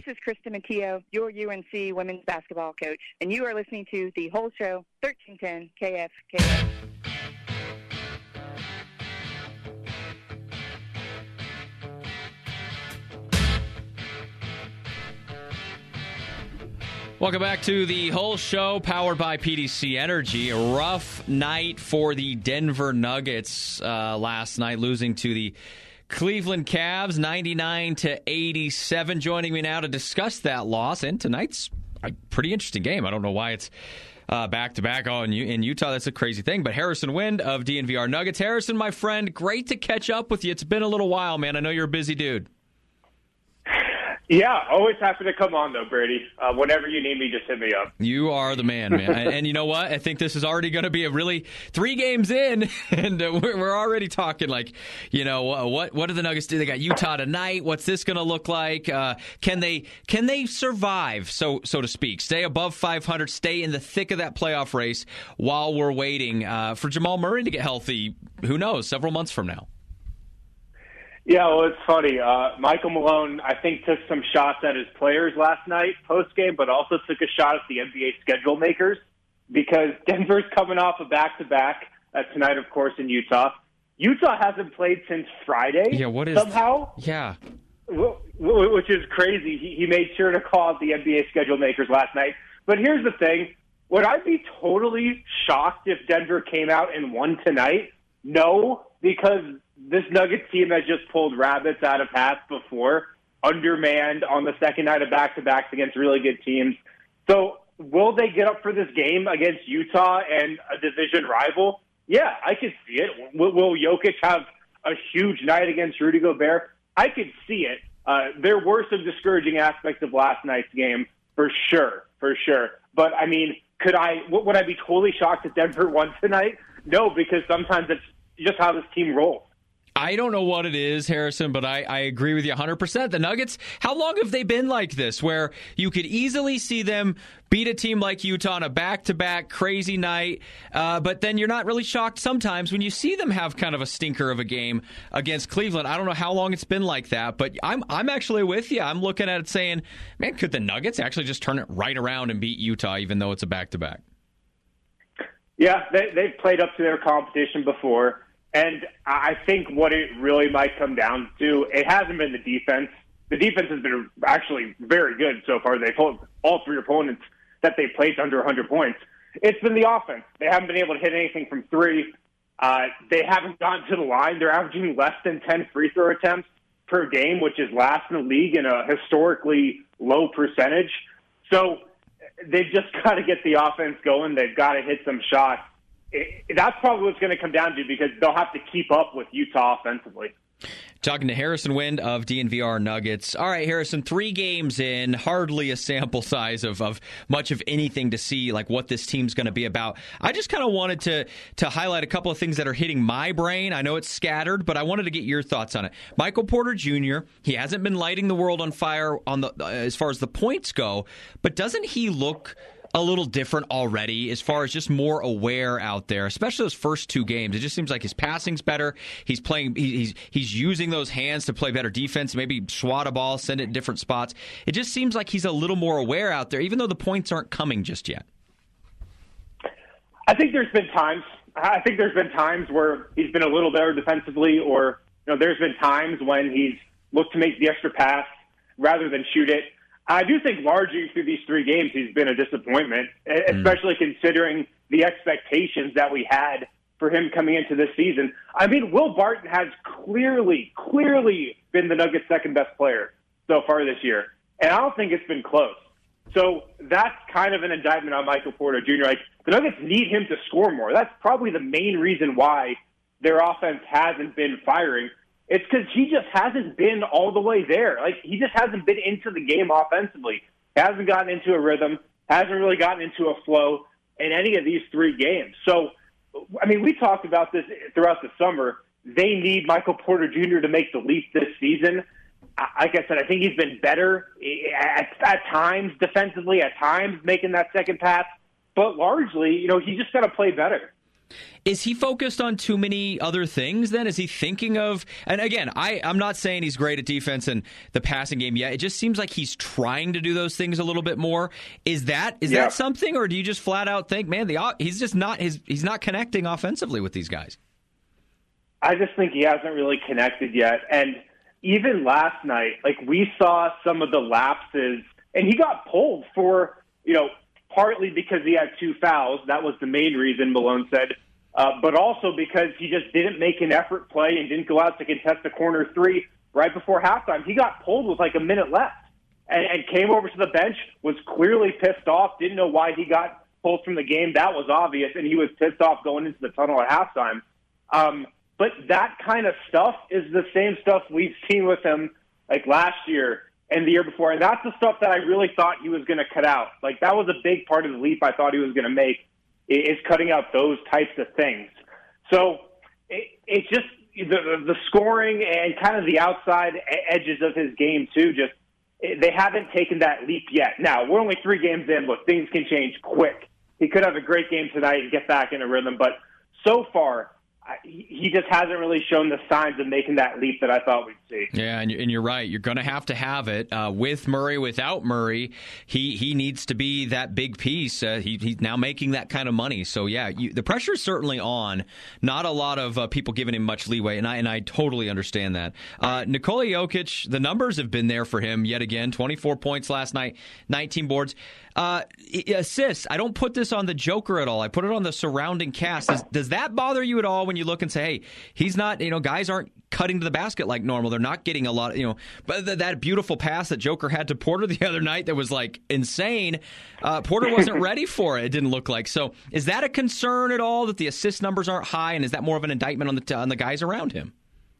is Krista Matteo, your UNC women's basketball coach, and you are listening to The Whole Show, 1310 KFKO. Welcome back to The Whole Show, powered by PDC Energy. A rough night for the Denver Nuggets last night, losing to the Cleveland Cavs, 99-87. Joining me now to discuss that loss and tonight's a pretty interesting game. I don't know why it's back-to-back in Utah. That's a crazy thing. But Harrison Wind of DNVR Nuggets. Harrison, my friend, great to catch up with you. It's been a little while, man. I know you're a busy dude. Yeah, always happy to come on, though, Brady. Whenever you need me, just hit me up. You are the man. And you know what? I think this is already going to be a really 3 games in, and we're already talking like, you know, what do the Nuggets do? They got Utah tonight. What's this going to look like? Can they survive, so to speak, stay above 500, stay in the thick of that playoff race while we're waiting for Jamal Murray to get healthy? Who knows? Several months from now. Yeah, well, it's funny. Michael Malone, I think, took some shots at his players last night post-game, but also took a shot at the NBA schedule makers because Denver's coming off a back-to-back tonight, of course, in Utah. Utah hasn't played since Friday. Yeah, what is somehow? Yeah. Which is crazy. He made sure to call out the NBA schedule makers last night. But here's the thing. Would I be totally shocked if Denver came out and won tonight? No, because this Nuggets team has just pulled rabbits out of hats before, undermanned on the second night of back-to-backs against really good teams. So will they get up for this game against Utah and a division rival? Yeah, I could see it. Will Jokic have a huge night against Rudy Gobert? I could see it. There were some discouraging aspects of last night's game, for sure. But, I mean, would I be totally shocked if Denver won tonight? No, because sometimes it's just how this team rolls. I don't know what it is, Harrison, but I agree with you 100%. The Nuggets, how long have they been like this, where you could easily see them beat a team like Utah on a back-to-back crazy night, but then you're not really shocked sometimes when you see them have kind of a stinker of a game against Cleveland. I don't know how long it's been like that, but I'm actually with you. I'm looking at it saying, man, could the Nuggets actually just turn it right around and beat Utah, even though it's a back-to-back? Yeah, they've played up to their competition before. And I think what it really might come down to, it hasn't been the defense. The defense has been actually very good so far. They've held all 3 opponents that they've played under 100 points. It's been the offense. They haven't been able to hit anything from 3. They haven't gotten to the line. They're averaging less than 10 free throw attempts per game, which is last in the league in a historically low percentage. So they've just got to get the offense going. They've got to hit some shots. That's probably what it's going to come down to because they'll have to keep up with Utah offensively. Talking to Harrison Wind of DNVR Nuggets. All right, Harrison, 3 games in, hardly a sample size of much of anything to see like what this team's going to be about. I just kind of wanted to highlight a couple of things that are hitting my brain. I know it's scattered, but I wanted to get your thoughts on it. Michael Porter Jr., he hasn't been lighting the world on fire on the as far as the points go, but doesn't he look a little different already as far as just more aware out there, especially those first 2 games? It just seems like his passing's better. He's playing. He's using those hands to play better defense, maybe swat a ball, send it in different spots. It just seems like he's a little more aware out there, even though the points aren't coming just yet. I think there's been times. Where he's been a little better defensively, or there's been times when he's looked to make the extra pass rather than shoot it. I do think largely through these 3 games he's been a disappointment, especially considering the expectations that we had for him coming into this season. I mean, Will Barton has clearly been the Nuggets' second-best player so far this year, and I don't think it's been close. So that's kind of an indictment on Michael Porter Jr. Like, the Nuggets need him to score more. That's probably the main reason why their offense hasn't been firing. It's because he just hasn't been all the way there. Like, he just hasn't been into the game offensively. Hasn't gotten into a rhythm, hasn't really gotten into a flow in any of these 3 games. So, I mean, we talked about this throughout the summer. They need Michael Porter Jr. to make the leap this season. Like I said, I think he's been better at times defensively, at times making that second pass. But largely, he's just got to play better. Is he focused on too many other things then? Is he thinking of, and again, I'm not saying he's great at defense and the passing game yet. It just seems like he's trying to do those things a little bit more. Is that something, or do you just flat out think, man, he's just not he's not connecting offensively with these guys? I just think he hasn't really connected yet. And even last night, like, we saw some of the lapses, and he got pulled for, partly because he had 2 fouls. That was the main reason, Malone said. But also because he just didn't make an effort play and didn't go out to contest the corner 3 right before halftime. He got pulled with like a minute left and came over to the bench, was clearly pissed off, didn't know why he got pulled from the game. That was obvious, and he was pissed off going into the tunnel at halftime. But that kind of stuff is the same stuff we've seen with him like last year and the year before. And that's the stuff that I really thought he was going to cut out. Like, that was a big part of the leap I thought he was going to make, is cutting out those types of things. So it's just the scoring and kind of the outside edges of his game too. Just they haven't taken that leap yet. Now, we're only 3 games in. Look, things can change quick. He could have a great game tonight and get back in a rhythm. But so far, he just hasn't really shown the signs of making that leap that I thought we'd see. Yeah, and you're right. You're going to have it. With Murray, without Murray, he needs to be that big piece. He's now making that kind of money. So, yeah, the pressure is certainly on. Not a lot of people giving him much leeway, and I totally understand that. Nikola Jokic, the numbers have been there for him yet again. 24 points last night, 19 boards. Assists, I don't put this on the Joker at all. I put it on the surrounding cast. Does that bother you at all when you look and say, hey, he's not, guys aren't cutting to the basket like normal. They're not getting a lot, but that beautiful pass that Joker had to Porter the other night that was like insane. Porter wasn't ready for it. It didn't look like. So is that a concern at all that the assist numbers aren't high? And is that more of an indictment on the guys around him?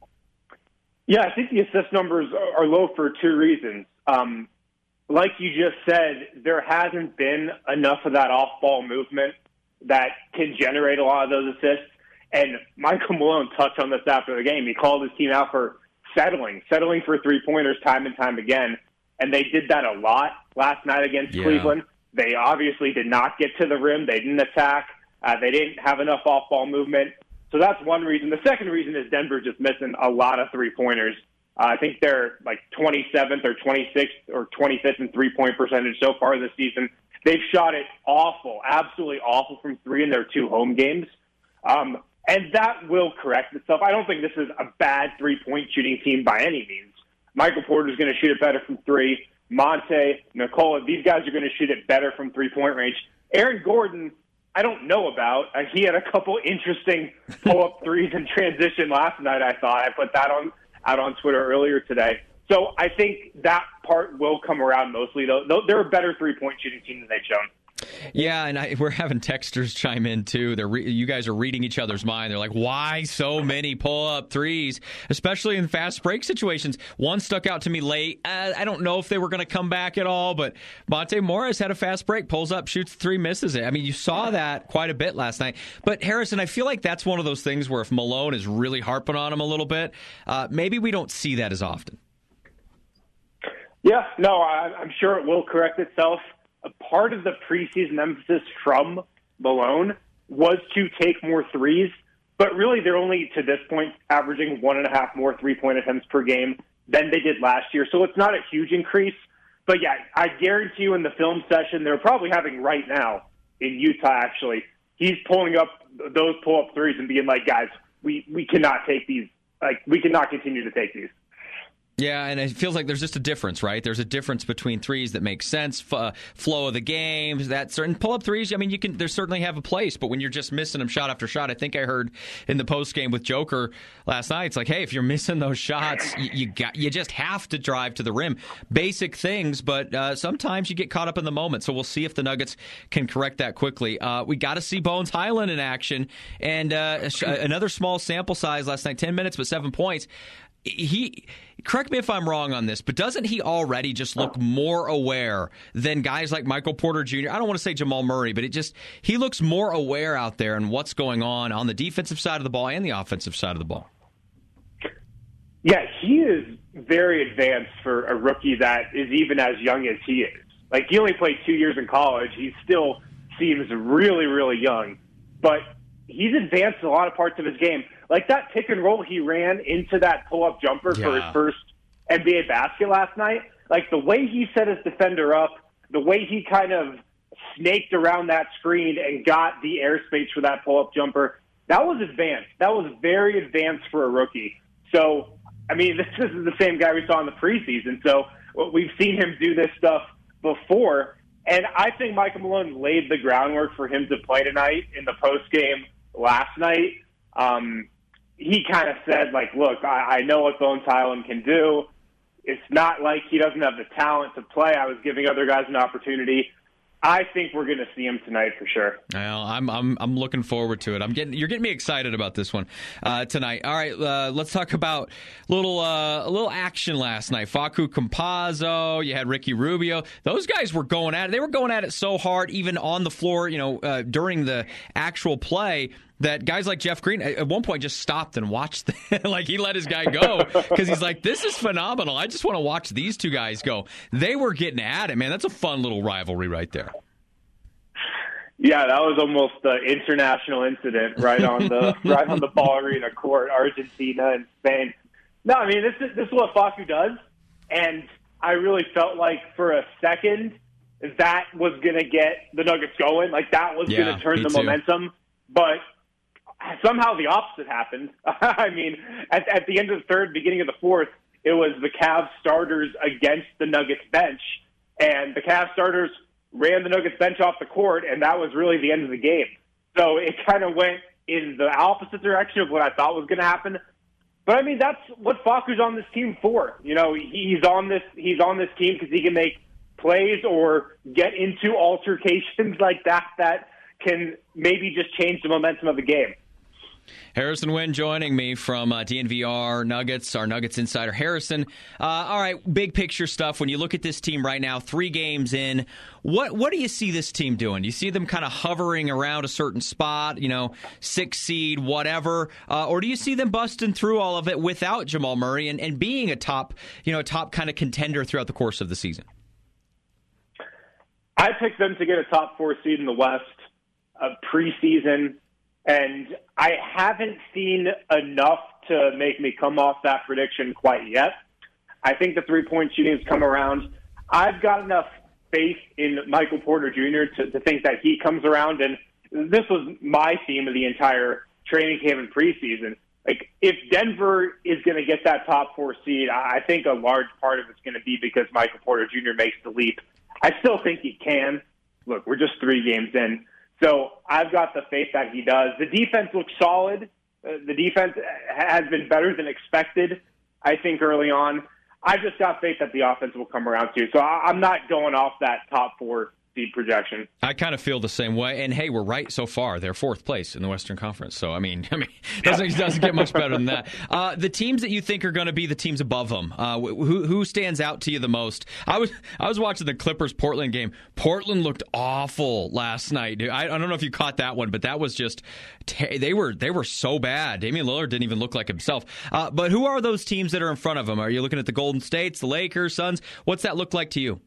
Yeah, I think the assist numbers are low for 2 reasons. Like you just said, there hasn't been enough of that off-ball movement that can generate a lot of those assists. And Michael Malone touched on this after the game. He called his team out for settling for 3-pointers time and time again. And they did that a lot last night against Cleveland. They obviously did not get to the rim. They didn't attack. They didn't have enough off-ball movement. So that's one reason. The second reason is Denver just missing a lot of 3-pointers. I think they're like 27th or 26th or 25th in 3-point percentage so far this season. They've shot it awful, absolutely awful from 3 in their 2 home games. And that will correct itself. I don't think this is a bad 3-point shooting team by any means. Michael Porter's going to shoot it better from 3. Monte, Nikola, these guys are going to shoot it better from 3-point range. Aaron Gordon, I don't know about. He had a couple interesting pull-up threes in transition last night, I thought. I put that out on Twitter earlier today. So I think that part will come around mostly, though. They're a better 3-point shooting team than they've shown. Yeah, and we're having texters chime in, too. You guys are reading each other's mind. They're like, why so many pull-up threes, especially in fast break situations? One stuck out to me late. I don't know if they were going to come back at all, but Monte Morris had a fast break, pulls up, shoots 3, misses it. I mean, you saw that quite a bit last night. But, Harrison, I feel like that's one of those things where if Malone is really harping on him a little bit, maybe we don't see that as often. Yeah, no, I'm sure it will correct itself. A part of the preseason emphasis from Malone was to take more threes, but really they're only, to this point, averaging 1.5 more 3-point attempts per game than they did last year. So it's not a huge increase. But, yeah, I guarantee you in the film session they're probably having right now in Utah, actually, he's pulling up those pull-up threes and being like, guys, we cannot take these. Like, we cannot continue to take these. Yeah, and it feels like there's just a difference, right? There's a difference between threes that make sense, flow of the game, that certain pull-up threes. I mean, they certainly have a place, but when you're just missing them shot after shot, I think I heard in the post game with Joker last night, it's like, hey, if you're missing those shots, you just have to drive to the rim. Basic things, but sometimes you get caught up in the moment. So we'll see if the Nuggets can correct that quickly. We got to see Bones Highland in action, and another small sample size last night, 10 minutes but 7 points. Correct me if I'm wrong on this, but doesn't he already just look more aware than guys like Michael Porter Jr.? I don't want to say Jamal Murray, but he looks more aware out there and what's going on the defensive side of the ball and the offensive side of the ball. Yeah, he is very advanced for a rookie that is even as young as he is. Like, he only played 2 years in college. He still seems really, really young. But he's advanced a lot of parts of his game. Like that pick and roll he ran into that pull-up jumper for his first NBA basket last night. Like the way he set his defender up, the way he kind of snaked around that screen and got the airspace for that pull-up jumper, that was advanced. That was very advanced for a rookie. So, I mean, this is the same guy we saw in the preseason. So we've seen him do this stuff before. And I think Michael Malone laid the groundwork for him to play tonight in the postgame last night. He kind of said, like, look, I know what Bones Hyland can do. It's not like he doesn't have the talent to play. I was giving other guys an opportunity. I think we're going to see him tonight for sure. Well, I'm looking forward to it. You're getting me excited about this one tonight. All right, let's talk about a little action last night. Facu Campazzo, you had Ricky Rubio. Those guys were going at it. They were going at it so hard, even on the floor. During the actual play, that guys like Jeff Green at one point just stopped and watched. Like he let his guy go because he's like, "This is phenomenal. I just want to watch these two guys go." They were getting at it, man. That's a fun little rivalry right there. Yeah, that was almost an international incident right on the Ball Arena court, Argentina and Spain. No, I mean this is what Facu does, and I really felt like for a second that was going to get the Nuggets going, like that was going to turn the momentum, but somehow the opposite happened. I mean, at the end of the third, beginning of the fourth, it was the Cavs starters against the Nuggets bench, and the Cavs starters ran the Nuggets bench off the court, and that was really the end of the game. So it kind of went in the opposite direction of what I thought was going to happen. But I mean, that's what Facu's on this team for. He's on this team because he can make plays or get into altercations like that can maybe just change the momentum of the game. Harrison Wind joining me from DNVR Nuggets, our Nuggets insider. Harrison, all right, big picture stuff. When you look at this team right now, 3 games in, what do you see this team doing? Do you see them kind of hovering around a certain spot, 6th seed, whatever, or do you see them busting through all of it without Jamal Murray and being a top kind of contender throughout the course of the season? I picked them to get a top 4 seed in the West preseason. And I haven't seen enough to make me come off that prediction quite yet. I think the 3-point shooting has come around. I've got enough faith in Michael Porter Jr. to think that he comes around. And this was my theme of the entire training camp and preseason. Like, if Denver is going to get that top 4 seed, I think a large part of it's going to be because Michael Porter Jr. makes the leap. I still think he can. Look, we're just 3 games in. So I've got the faith that he does. The defense looks solid. The defense has been better than expected, I think, early on. I just got faith that the offense will come around too. So I'm not going off that top 4 seed projection. I kind of feel the same way. And hey, we're right so far. They're 4th place in the Western Conference. So I mean, doesn't get much better than that. The teams that you think are going to be the teams above them, who stands out to you the most? I was watching the Clippers Portland game. Portland looked awful last night. Dude. I don't know if you caught that one, but that was just they were so bad. Damian Lillard didn't even look like himself. But who are those teams that are in front of them? Are you looking at the Golden States, the Lakers, Suns? What's that look like to you?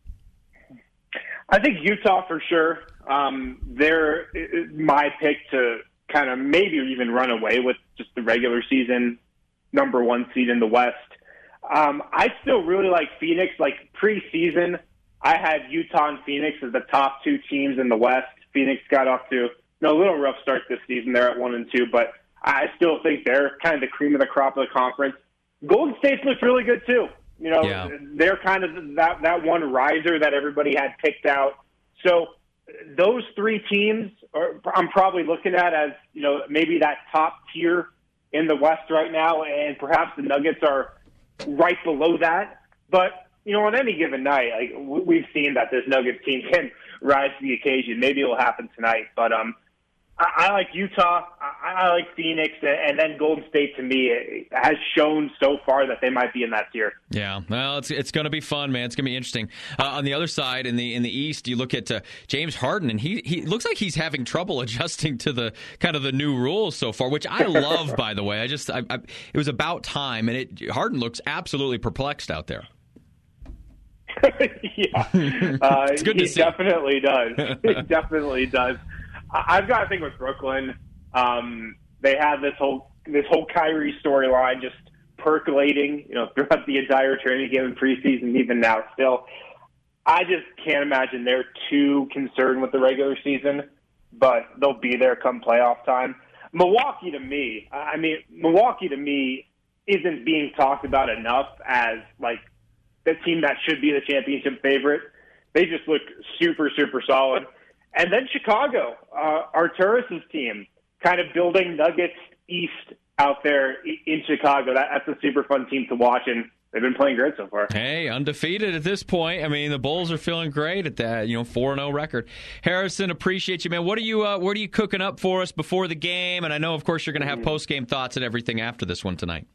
I think Utah for sure. They're my pick to kind of maybe even run away with just the regular season number 1 seed in the West. I still really like Phoenix. Like preseason, I had Utah and Phoenix as the top 2 teams in the West. Phoenix got off to a little rough start this season. They're at 1-2, but I still think they're kind of the cream of the crop of the conference. Golden State looks really good too. They're kind of that one riser that everybody had picked out. So those 3 teams I'm probably looking at as, maybe that top tier in the West right now, and perhaps the Nuggets are right below that. But, on any given night, like we've seen that this Nuggets team can rise to the occasion. Maybe it'll happen tonight. But I like Utah. I like Phoenix, and then Golden State to me has shown so far that they might be in that tier. Yeah, well, it's going to be fun, man. It's going to be interesting. On the other side, in the East, you look at James Harden, and he looks like he's having trouble adjusting to the kind of the new rules so far, which I love, by the way. It was about time, and Harden looks absolutely perplexed out there. Yeah, it's good to see. Definitely does. It definitely does. I've got to think with Brooklyn. They had this whole Kyrie storyline just percolating, throughout the entire training game and preseason, even now still. I just can't imagine they're too concerned with the regular season, but they'll be there come playoff time. Milwaukee to me isn't being talked about enough as like the team that should be the championship favorite. They just look super, super solid. And then Chicago, Arturas's team, kind of building Nuggets East out there in Chicago. That's a super fun team to watch, and they've been playing great so far. Hey, undefeated at this point. I mean, the Bulls are feeling great at that 4-0 record. Harrison, appreciate you, man. What are you cooking up for us before the game? And I know, of course, you're going to have post-game thoughts and everything after this one tonight.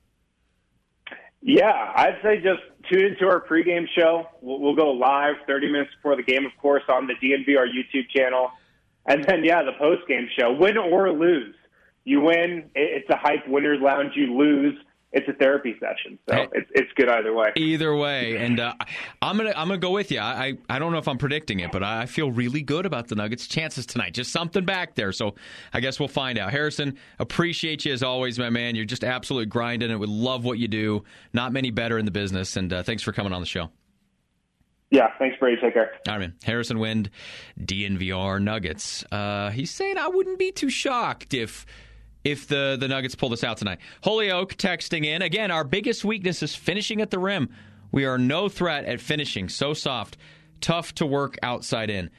Yeah, I'd say just tune into our pregame show. We'll go live 30 minutes before the game, of course, on the DNVR YouTube channel. And then, the postgame show. Win or lose. You win, it's a hype winner's lounge. You lose, it's a therapy session. So it's good either way. Either way. And I'm gonna go with you. I don't know if I'm predicting it, but I feel really good about the Nuggets' chances tonight. Just something back there. So I guess we'll find out. Harrison, appreciate you as always, my man. You're just absolutely grinding it. We love what you do. Not many better in the business. And thanks for coming on the show. Yeah, thanks, Brady. Take care. All right, man. Harrison Wind, DNVR Nuggets. He's saying I wouldn't be too shocked if the Nuggets pull this out tonight. Holyoke texting in. Again, our biggest weakness is finishing at the rim. We are no threat at finishing. So soft. Tough to work outside in.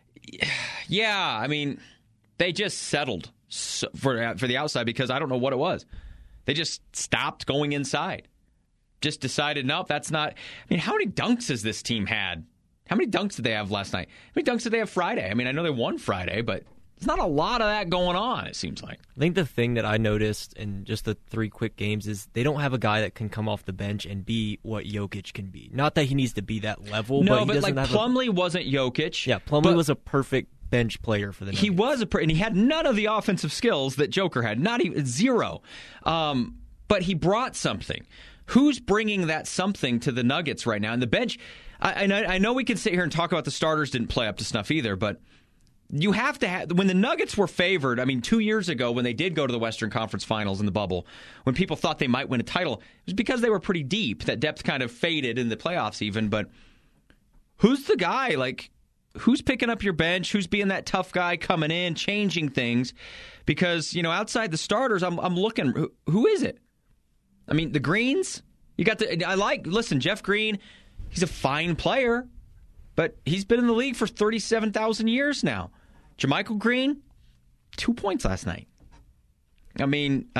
Yeah, I mean, they just settled for the outside because I don't know what it was. They just stopped going inside. Just decided, nope, that's not. I mean, how many dunks has this team had? How many dunks did they have last night? How many dunks did they have Friday? I mean, I know they won Friday, but there's not a lot of that going on, it seems like. I think the thing that I noticed in just the 3 quick games is they don't have a guy that can come off the bench and be what Jokic can be. Not that he needs to be that level, no, but he doesn't have Plumlee wasn't Jokic. Yeah, Plumlee was a perfect bench player for the Nuggets. He was and he had none of the offensive skills that Joker had, not even zero. But he brought something. Who's bringing that something to the Nuggets right now? And the bench, I know we can sit here and talk about the starters didn't play up to snuff either, but you have to have, when the Nuggets were favored, 2 years ago when they did go to the Western Conference Finals in the bubble, when people thought they might win a title, it was because they were pretty deep. That depth kind of faded in the playoffs even, but who's the guy? Who's picking up your bench? Who's being that tough guy coming in, changing things? Because, outside the starters, I'm looking, who is it? The Greens, listen, Jeff Green, he's a fine player, but he's been in the league for 37,000 years now. JaMychal Green, 2 points last night. I'm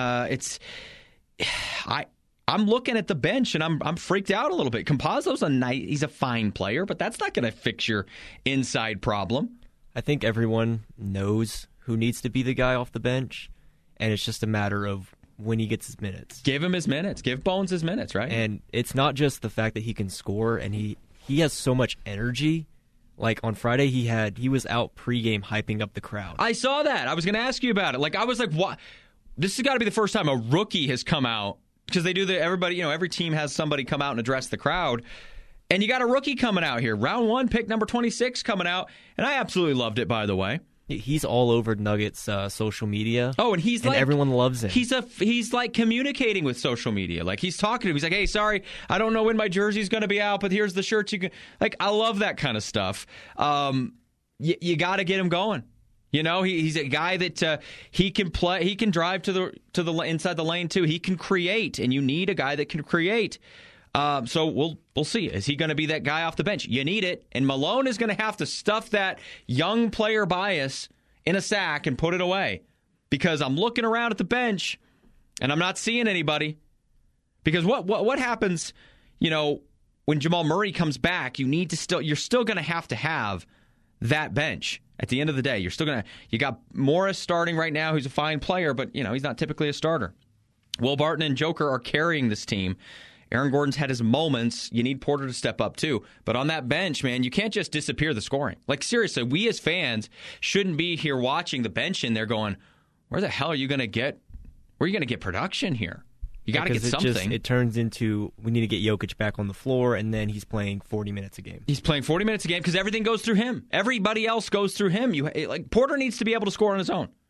looking at the bench and I'm freaked out a little bit. Campazzo's he's a fine player, but that's not going to fix your inside problem. I think everyone knows who needs to be the guy off the bench, and it's just a matter of when he gets his minutes. Give him his minutes. Give Bones his minutes, right? And it's not just the fact that he can score, and he has so much energy. Like on Friday, he was out pregame hyping up the crowd. I saw that. I was going to ask you about it. I was like, what? This has got to be the first time a rookie has come out, because they do everybody, every team has somebody come out and address the crowd. And you got a rookie coming out here. Round 1, pick number 26 coming out. And I absolutely loved it, by the way. He's all over Nuggets social media. Oh, and everyone loves him. He's communicating with social media. He's talking to him. He's like, hey, sorry, I don't know when my jersey's going to be out, but here's the shirts you can. I love that kind of stuff. You got to get him going. He's a guy that he can play. He can drive to the inside the lane too. He can create, and you need a guy that can create. So we'll see. Is he going to be that guy off the bench? You need it. And Malone is going to have to stuff that young player bias in a sack and put it away. Because I'm looking around at the bench, and I'm not seeing anybody. Because what happens, when Jamal Murray comes back, you're still going to have that bench. At the end of the day, you got Morris starting right now, who's a fine player, but he's not typically a starter. Will Barton and Joker are carrying this team. Aaron Gordon's had his moments. You need Porter to step up, too. But on that bench, man, you can't just disappear the scoring. Seriously, we as fans shouldn't be here watching the bench in there going, where the hell are you going to get production here? You got to get something. It turns into, we need to get Jokic back on the floor, and then he's playing 40 minutes a game. He's playing 40 minutes a game because everything goes through him. Everybody else goes through him. Porter needs to be able to score on his own.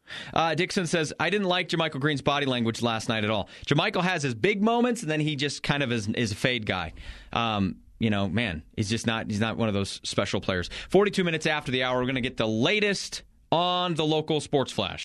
Dixon says, I didn't like JaMychal Green's body language last night at all. JaMychal has his big moments, and then he just kind of is a fade guy. Man, he's not one of those special players. 42 minutes after the hour, we're going to get the latest on the local sports flash.